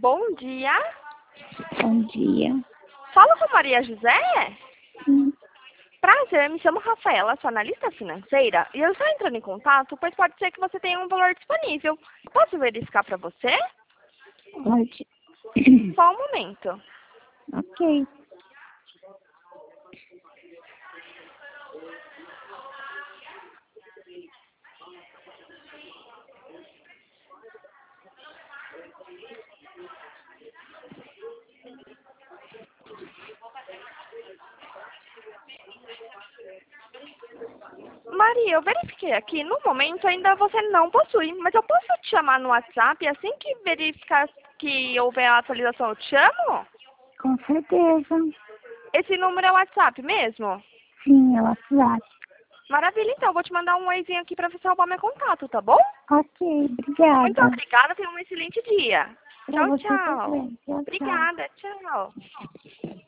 Bom dia. Bom dia. Fala com Maria José? Sim. Prazer, me chamo Rafaela, sou analista financeira e eu estou entrando em contato, pois pode ser que você tenha um valor disponível. Posso verificar para você? Pode. Só um momento. Ok. Maria, eu verifiquei aqui, no momento ainda você não possui, mas eu posso te chamar no WhatsApp e assim que verificar que houver a atualização eu te chamo? Com certeza. Esse número é o WhatsApp mesmo? Sim, é o WhatsApp. Maravilha, então eu vou te mandar um oizinho aqui para você salvar meu contato, tá bom? Ok, Muito obrigada. obrigada, tenha um excelente dia. Pra Tchau, você tchau. também. Tchau, tchau. Obrigada, tchau.